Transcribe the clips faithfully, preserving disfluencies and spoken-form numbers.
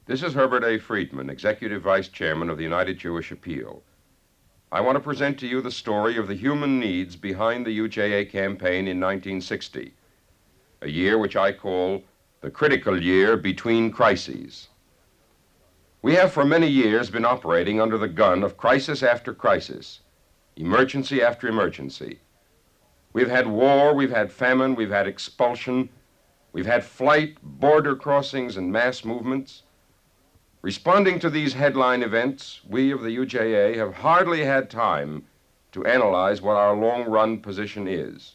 This is Herbert A. Friedman, Executive Vice Chairman of the United Jewish Appeal. I want to present to you the story of the human needs behind the U J A campaign in nineteen sixty, a year which I call the critical year between crises. We have for many years been operating under the gun of crisis after crisis, emergency after emergency. We've had war, we've had famine, we've had expulsion, we've had flight, border crossings, and mass movements. Responding to these headline events, we of the U J A have hardly had time to analyze what our long-run position is.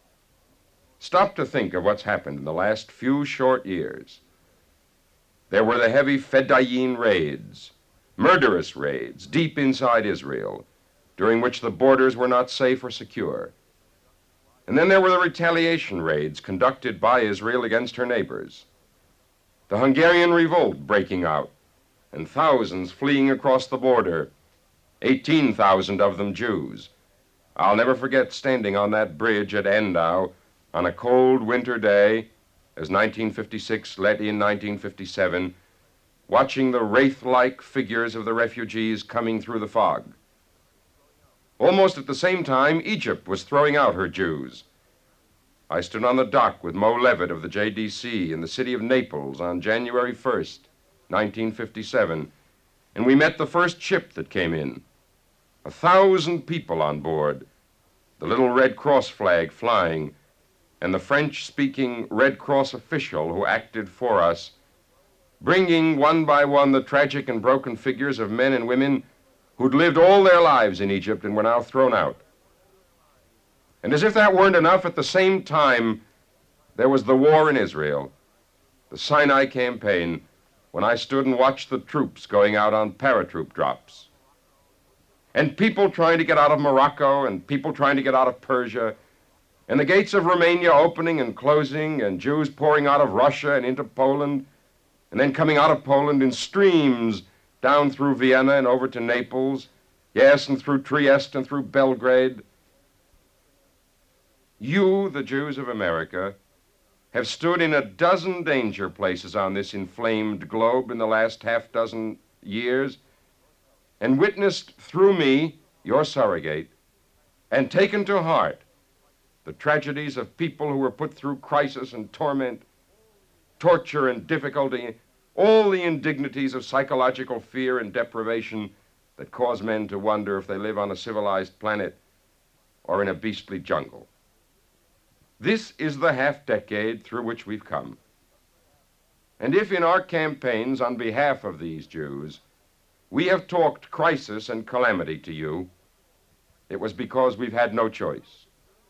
Stop to think of what's happened in the last few short years. There were the heavy Fedayeen raids, murderous raids deep inside Israel, during which the borders were not safe or secure. And then there were the retaliation raids conducted by Israel against her neighbors. The Hungarian revolt breaking out, and thousands fleeing across the border, eighteen thousand of them Jews. I'll never forget standing on that bridge at Andau on a cold winter day, as nineteen fifty-six let in nineteen fifty-seven, watching the wraith-like figures of the refugees coming through the fog. Almost at the same time, Egypt was throwing out her Jews. I stood on the dock with Mo Levitt of the J D C in the city of Naples on January first, nineteen fifty-seven, and we met the first ship that came in. A thousand people on board, the little Red Cross flag flying, and the French-speaking Red Cross official who acted for us, bringing one by one the tragic and broken figures of men and women who'd lived all their lives in Egypt and were now thrown out. And as if that weren't enough, at the same time, there was the war in Israel, the Sinai campaign, when I stood and watched the troops going out on paratroop drops. And people trying to get out of Morocco, and people trying to get out of Persia, and the gates of Romania opening and closing, and Jews pouring out of Russia and into Poland, and then coming out of Poland in streams down through Vienna and over to Naples, yes, and through Trieste and through Belgrade. You, the Jews of America, have stood in a dozen danger places on this inflamed globe in the last half dozen years and witnessed through me, your surrogate, and taken to heart the tragedies of people who were put through crisis and torment, torture and difficulty, all the indignities of psychological fear and deprivation that cause men to wonder if they live on a civilized planet or in a beastly jungle. This is the half-decade through which we've come. And if in our campaigns on behalf of these Jews, we have talked crisis and calamity to you, it was because we've had no choice.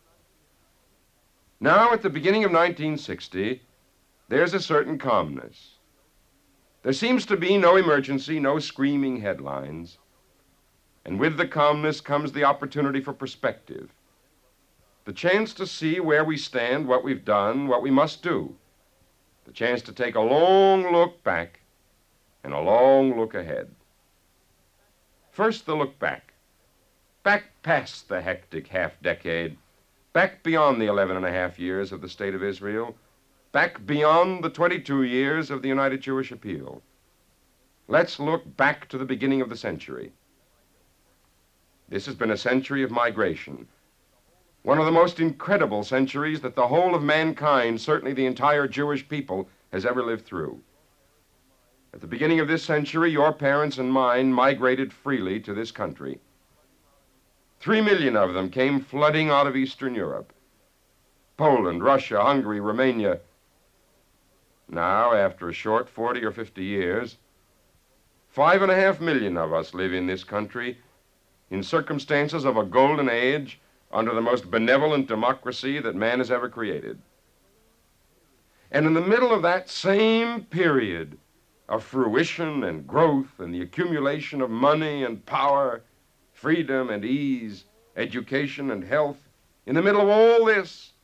Now, at the beginning of nineteen sixty, there's a certain calmness. There seems to be no emergency, no screaming headlines. And with the calmness comes the opportunity for perspective. The chance to see where we stand, what we've done, what we must do. The chance to take a long look back and a long look ahead. First, the look back. Back past the hectic half-decade. Back beyond the eleven and a half years of the State of Israel. Back beyond the twenty-two years of the United Jewish Appeal. Let's look back to the beginning of the century. This has been a century of migration. One of the most incredible centuries that the whole of mankind, certainly the entire Jewish people, has ever lived through. At the beginning of this century, your parents and mine migrated freely to this country. Three million of them came flooding out of Eastern Europe. Poland, Russia, Hungary, Romania. Now, after a short forty or fifty years, five and a half million of us live in this country in circumstances of a golden age under the most benevolent democracy that man has ever created. And in the middle of that same period of fruition and growth and the accumulation of money and power, freedom and ease, education and health, in the middle of all this,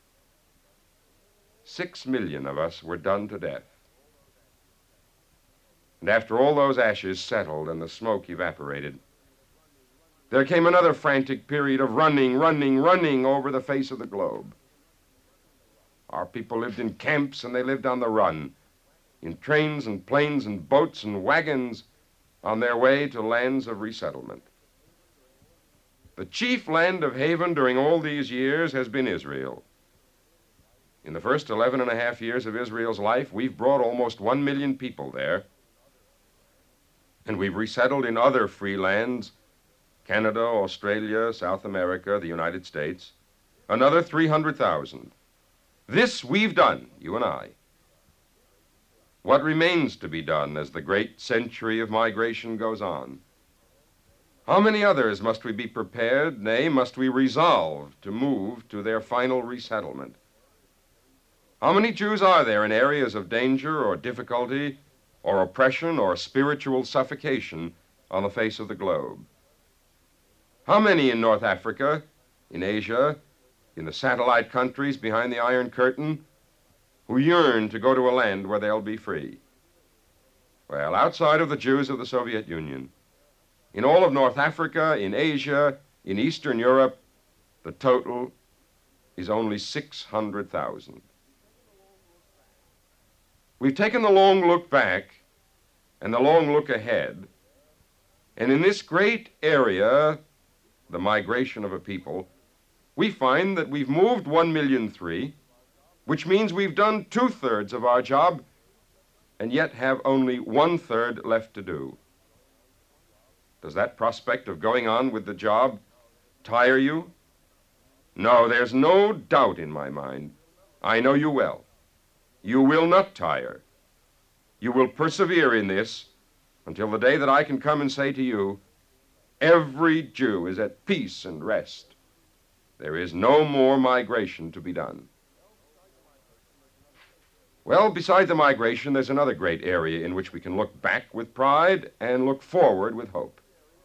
six million of us were done to death. And after all those ashes settled and the smoke evaporated, there came another frantic period of running, running, running over the face of the globe. Our people lived in camps and they lived on the run. in trains and planes and boats and wagons on their way to lands of resettlement. The chief land of haven during all these years has been Israel. In the first eleven and a half years of Israel's life, we've brought almost one million people there, and we've resettled in other free lands, Canada, Australia, South America, the United States, another three hundred thousand. This we've done, you and I. What remains to be done as the great century of migration goes on? How many others must we be prepared, nay, must we resolve to move to their final resettlement? How many Jews are there in areas of danger or difficulty or oppression or spiritual suffocation on the face of the globe? How many in North Africa, in Asia, in the satellite countries behind the Iron Curtain, who yearn to go to a land where they'll be free? Well, outside of the Jews of the Soviet Union, in all of North Africa, in Asia, in Eastern Europe, the total is only six hundred thousand. We've taken the long look back and the long look ahead, and in this great area, the migration of a people, we find that we've moved one million three, which means we've done two-thirds of our job and yet have only one-third left to do. Does that prospect of going on with the job tire you? No, there's no doubt in my mind. I know you well. You will not tire. You will persevere in this until the day that I can come and say to you, every Jew is at peace and rest. There is no more migration to be done. Well, beside the migration, there's another great area in which we can look back with pride and look forward with hope.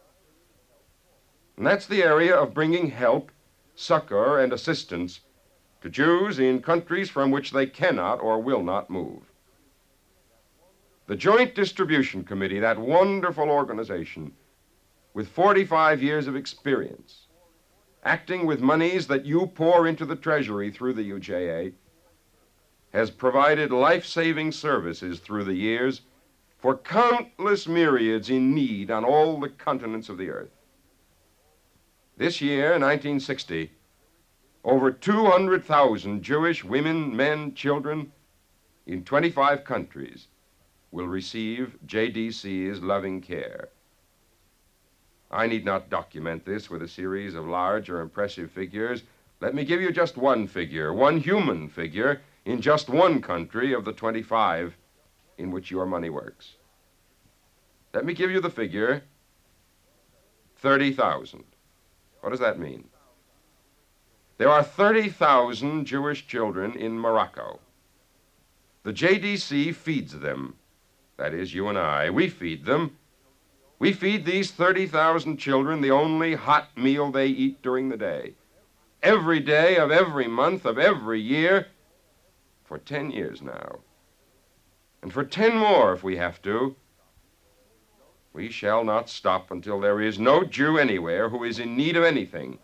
And that's the area of bringing help, succor, and assistance to Jews in countries from which they cannot or will not move. The Joint Distribution Committee, that wonderful organization with forty-five years of experience, acting with monies that you pour into the Treasury through the U J A, has provided life-saving services through the years for countless myriads in need on all the continents of the earth. This year, nineteen sixty, over two hundred thousand Jewish women, men, children in twenty-five countries will receive J D C's loving care. I need not document this with a series of large or impressive figures. Let me give you just one figure, one human figure, in just one country of the twenty-five in which your money works. Let me give you the figure, thirty thousand. What does that mean? There are thirty thousand Jewish children in Morocco. The J D C feeds them. That is, you and I. We feed them. We feed these thirty thousand children the only hot meal they eat during the day. Every day of every month of every year for ten years now. And for ten more if we have to. We shall not stop until there is no Jew anywhere who is in need of anything.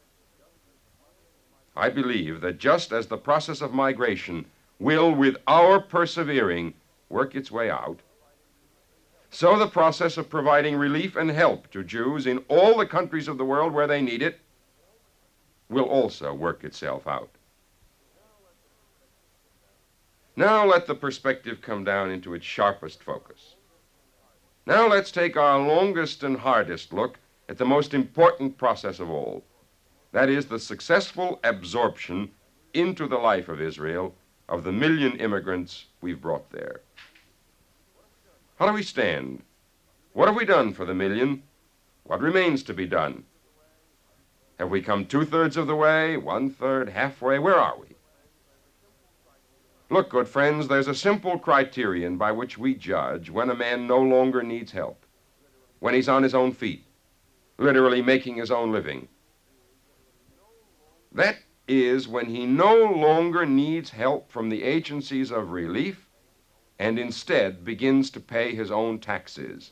I believe that just as the process of migration will, with our persevering, work its way out, so the process of providing relief and help to Jews in all the countries of the world where they need it will also work itself out. Now let the perspective come down into its sharpest focus. Now let's take our longest and hardest look at the most important process of all. That is the successful absorption into the life of Israel of the million immigrants we've brought there. How do we stand? What have we done for the million? What remains to be done? Have we come two-thirds of the way, one-third, halfway? Where are we? Look, good friends, there's a simple criterion by which we judge when a man no longer needs help, when he's on his own feet, literally making his own living. That is when he no longer needs help from the agencies of relief and instead begins to pay his own taxes.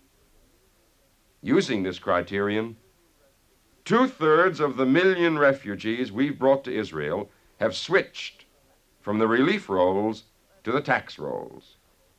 Using this criterion, two-thirds of the million refugees we've brought to Israel have switched from the relief rolls to the tax rolls.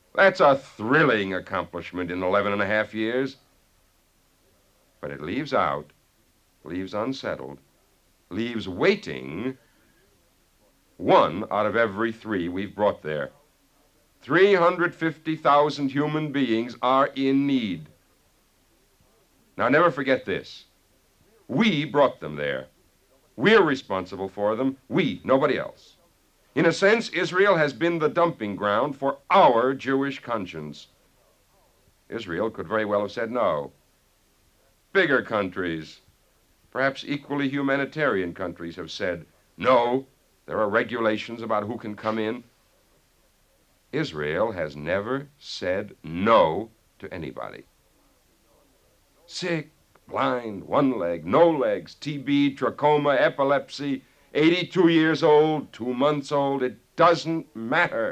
That's a thrilling accomplishment in eleven and a half years. But it leaves out, leaves unsettled, leaves waiting one out of every three we've brought there. three hundred fifty thousand human beings are in need. Now, never forget this. We brought them there. We're responsible for them. We, nobody else. In a sense, Israel has been the dumping ground for our Jewish conscience. Israel could very well have said no. Bigger countries, perhaps equally humanitarian countries, have said no. There are regulations about who can come in. Israel has never said no to anybody. Sick, blind, one leg, no legs, T B, trachoma, epilepsy, eighty-two years old, two months old, it doesn't matter.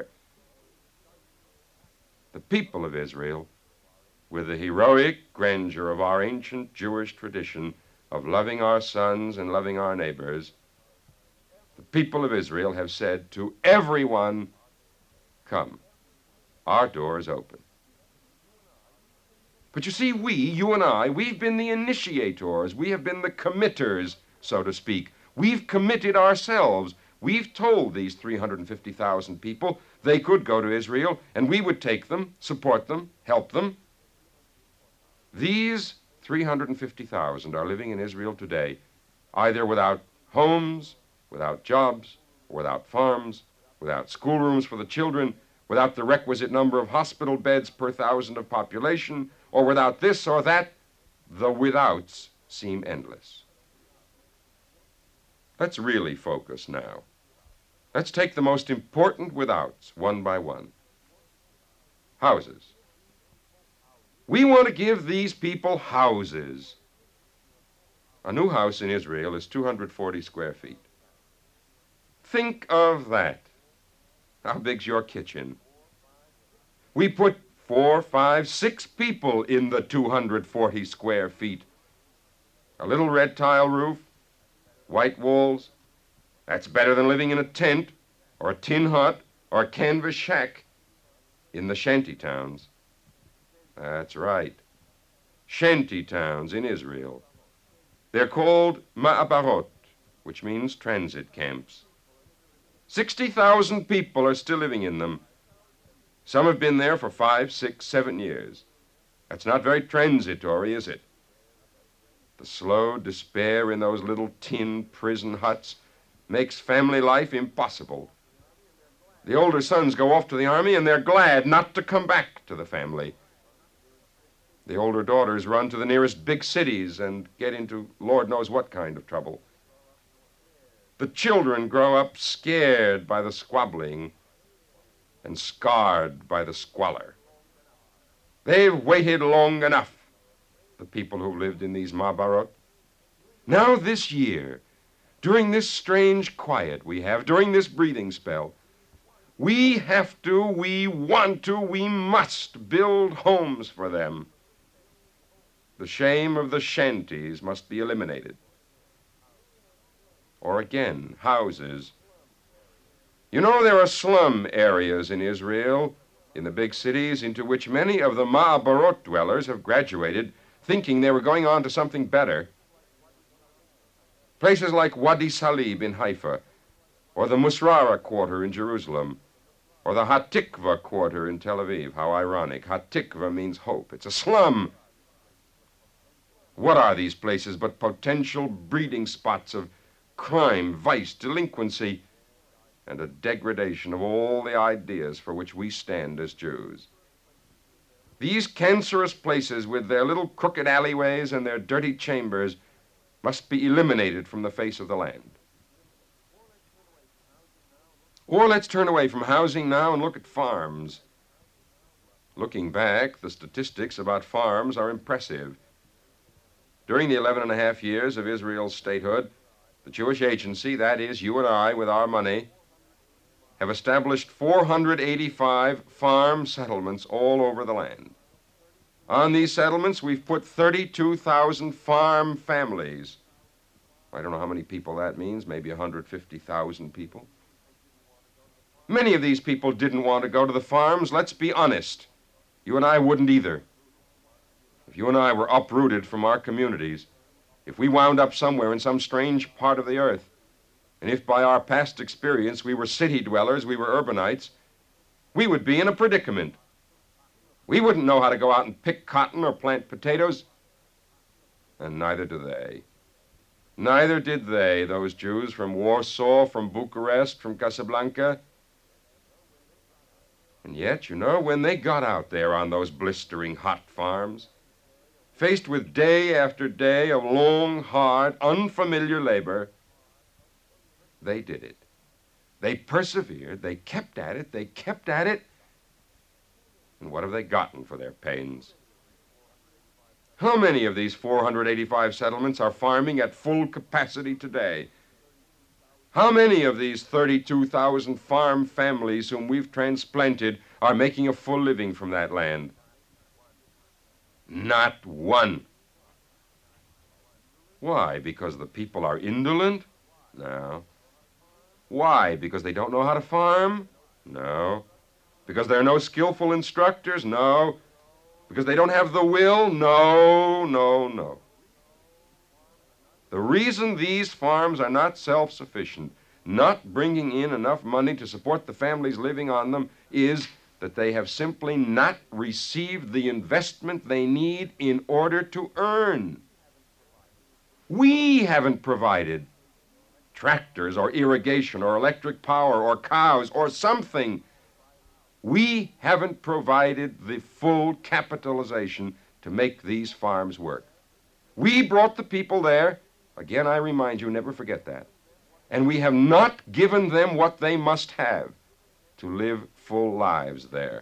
The people of Israel, with the heroic grandeur of our ancient Jewish tradition of loving our sons and loving our neighbors, the people of Israel have said to everyone, come, our door is open. But you see, we, you and I, we've been the initiators. We have been the committers, so to speak. We've committed ourselves. We've told these three hundred fifty thousand people they could go to Israel, and we would take them, support them, help them. These three hundred fifty thousand are living in Israel today, either without homes, without jobs, without farms, without schoolrooms for the children, without the requisite number of hospital beds per thousand of population, or without this or that. The withouts seem endless. Let's really focus now. Let's take the most important withouts one by one. Houses. We want to give these people houses. A new house in Israel is two hundred forty square feet. Think of that. How big's your kitchen? We put four, five, six people in the two hundred forty square feet. A little red tile roof, white walls. That's better than living in a tent or a tin hut or a canvas shack in the shanty towns. That's right. Shanty towns in Israel. They're called ma'abarot, which means transit camps. sixty thousand people are still living in them. Some have been there for five, six, seven years. That's not very transitory, is it? The slow despair in those little tin prison huts makes family life impossible. The older sons go off to the army, and they're glad not to come back to the family. The older daughters run to the nearest big cities and get into Lord knows what kind of trouble. The children grow up scared by the squabbling and scarred by the squalor. They've waited long enough, the people who lived in these Ma'abarot. Now this year, during this strange quiet we have, during this breathing spell, we have to, we want to, we must build homes for them. The shame of the shanties must be eliminated. Or again, houses. You know, there are slum areas in Israel, in the big cities, into which many of the Ma'abarot dwellers have graduated, thinking they were going on to something better. Places like Wadi Salib in Haifa, or the Musrara quarter in Jerusalem, or the Hatikva quarter in Tel Aviv. How ironic. Hatikva means hope. It's a slum. What are these places but potential breeding spots of crime, vice, delinquency, and a degradation of all the ideas for which we stand as Jews? These cancerous places with their little crooked alleyways and their dirty chambers must be eliminated from the face of the land. Or let's turn away from housing now and look at farms. Looking back, the statistics about farms are impressive. During the eleven and a half years of Israel's statehood, the Jewish Agency, that is, you and I, with our money, have established four hundred eighty-five farm settlements all over the land. On these settlements, we've put thirty-two thousand farm families. I don't know how many people that means, maybe one hundred fifty thousand people. Many of these people didn't want to go to the farms. Let's be honest. You and I wouldn't either. If you and I were uprooted from our communities, if we wound up somewhere in some strange part of the earth, and if by our past experience we were city dwellers, we were urbanites, we would be in a predicament. We wouldn't know how to go out and pick cotton or plant potatoes, and neither do they. Neither did they, those Jews from Warsaw, from Bucharest, from Casablanca. And yet, you know, when they got out there on those blistering hot farms, faced with day after day of long, hard, unfamiliar labor, they did it. They persevered, they kept at it, they kept at it, and what have they gotten for their pains? How many of these four hundred eighty-five settlements are farming at full capacity today? How many of these thirty-two thousand farm families whom we've transplanted are making a full living from that land? Not one. Why? Because the people are indolent? No. Why? Because they don't know how to farm? No. Because there are no skillful instructors? No. Because they don't have the will? No, no, no. The reason these farms are not self-sufficient, not bringing in enough money to support the families living on them, is that they have simply not received the investment they need in order to earn. We haven't provided tractors or irrigation or electric power or cows or something. We haven't provided the full capitalization to make these farms work. We brought the people there. Again, I remind you, never forget that. And we have not given them what they must have to live full lives there.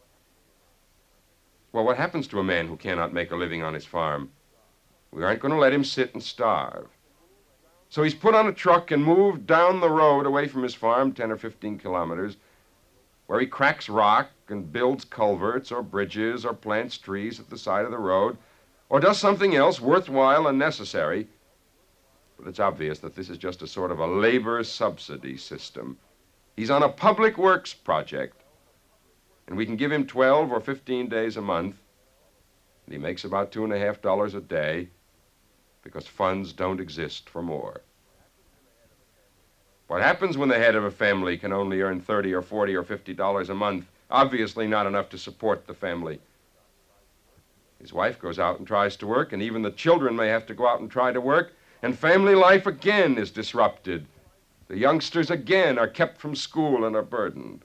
Well, what happens to a man who cannot make a living on his farm? We aren't going to let him sit and starve. So he's put on a truck and moved down the road away from his farm, ten or fifteen kilometers, where he cracks rock and builds culverts or bridges or plants trees at the side of the road or does something else worthwhile and necessary. But it's obvious that this is just a sort of a labor subsidy system. He's on a public works project, and we can give him twelve or fifteen days a month, and he makes about two and a half dollars a day because funds don't exist for more. What happens when the head of a family can only earn thirty or forty or fifty dollars a month? Obviously not enough to support the family. His wife goes out and tries to work, and even the children may have to go out and try to work, and family life again is disrupted. The youngsters again are kept from school and are burdened.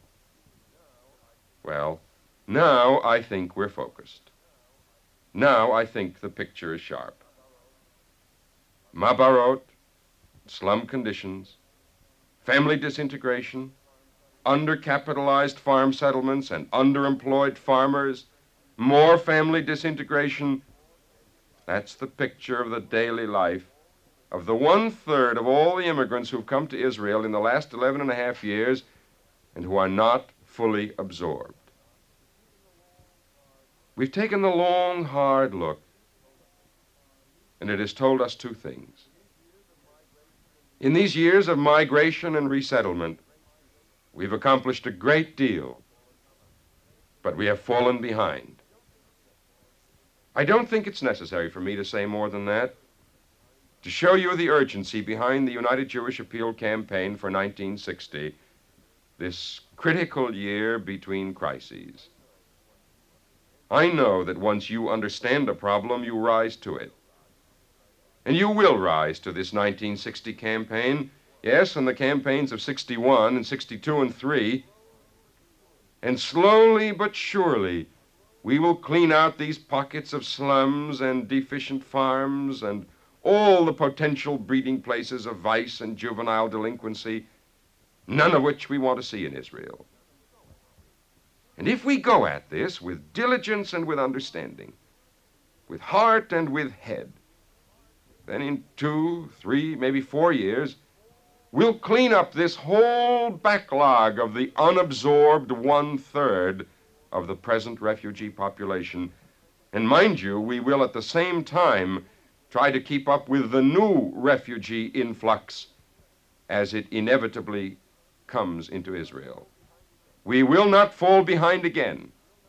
Well, now I think we're focused. Now I think the picture is sharp. Mabarot, slum conditions, family disintegration, undercapitalized farm settlements and underemployed farmers, more family disintegration. That's the picture of the daily life of the one-third of all the immigrants who've come to Israel in the last eleven and a half years and who are not fully absorbed. We've taken the long, hard look, and it has told us two things. In these years of migration and resettlement, we've accomplished a great deal, but we have fallen behind. I don't think it's necessary for me to say more than that, to show you the urgency behind the United Jewish Appeal campaign for nineteen sixty, this critical year between crises. I know that once you understand a problem, you rise to it. And you will rise to this nineteen sixty campaign, yes, and the campaigns of sixty-one and sixty-two and three. And slowly but surely, we will clean out these pockets of slums and deficient farms and all the potential breeding places of vice and juvenile delinquency, none of which we want to see in Israel. And if we go at this with diligence and with understanding, with heart and with head, then in two, three, maybe four years, we'll clean up this whole backlog of the unabsorbed one-third of the present refugee population. And mind you, we will at the same time try to keep up with the new refugee influx as it inevitably comes into Israel. We will not fall behind again.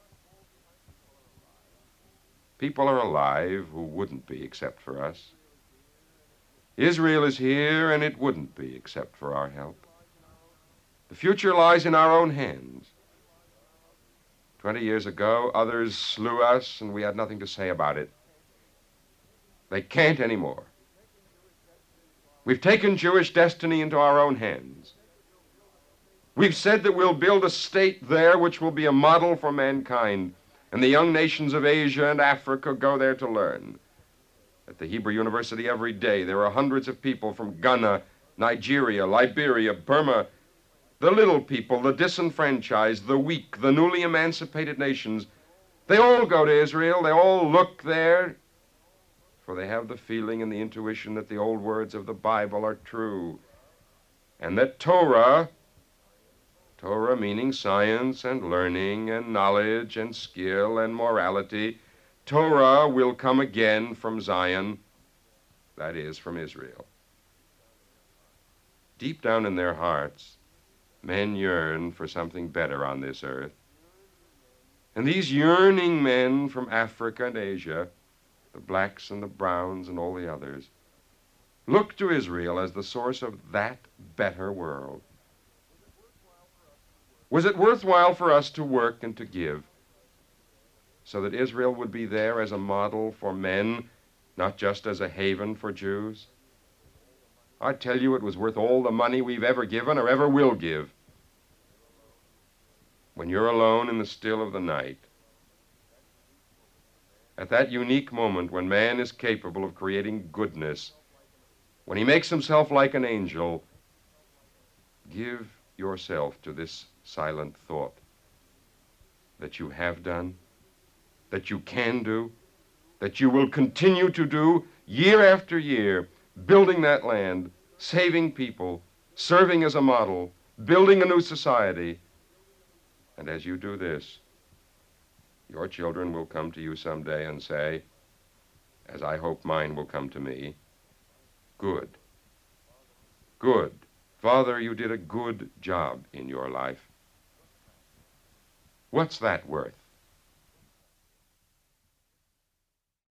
People are alive who wouldn't be except for us. Israel is here, and it wouldn't be except for our help. The future lies in our own hands. Twenty years ago, others slew us, and we had nothing to say about it. They can't anymore. We've taken Jewish destiny into our own hands. We've said that we'll build a state there which will be a model for mankind, and the young nations of Asia and Africa go there to learn. At the Hebrew University every day, there are hundreds of people from Ghana, Nigeria, Liberia, Burma, the little people, the disenfranchised, the weak, the newly emancipated nations. They all go to Israel. They all look there, for they have the feeling and the intuition that the old words of the Bible are true, and that Torah, Torah meaning science and learning and knowledge and skill and morality, Torah will come again from Zion, that is, from Israel. Deep down in their hearts, men yearn for something better on this earth. And these yearning men from Africa and Asia, the blacks and the browns and all the others, look to Israel as the source of that better world. Was it worthwhile for us to work and to give so that Israel would be there as a model for men, not just as a haven for Jews? I tell you, it was worth all the money we've ever given or ever will give. When you're alone in the still of the night, at that unique moment when man is capable of creating goodness, when he makes himself like an angel, give yourself to this silent thought that you have done, that you can do, that you will continue to do year after year, building that land, saving people, serving as a model, building a new society. And as you do this, your children will come to you someday and say, as I hope mine will come to me, good, good. Father, you did a good job in your life. What's that worth?